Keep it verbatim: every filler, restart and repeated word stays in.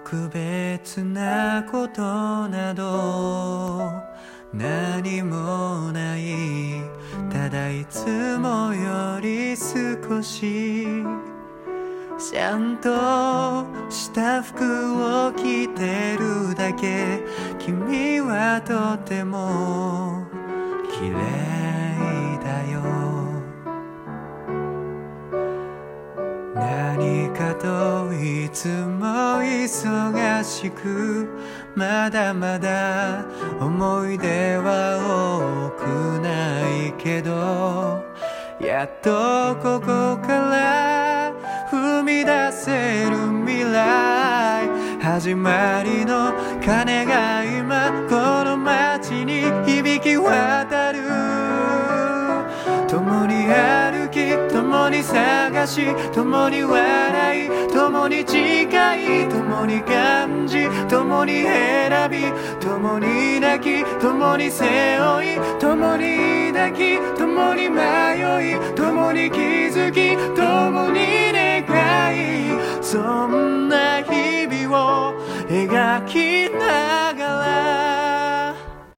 特別なことなど何もない。ただいつもより少しちゃんとした服を着てるだけ。君はとても綺麗だよ。何かといつも忙しく、まだまだ思い出は多くないけど、やっとここから踏み出せる未来。始まりの鐘が今この街に響き渡る。共に歩き、共に探し、共に笑い、共に誓い、共に感じ、共に選び、共に泣き、共に背負い、共に抱き、共に迷い、共に気づき、共に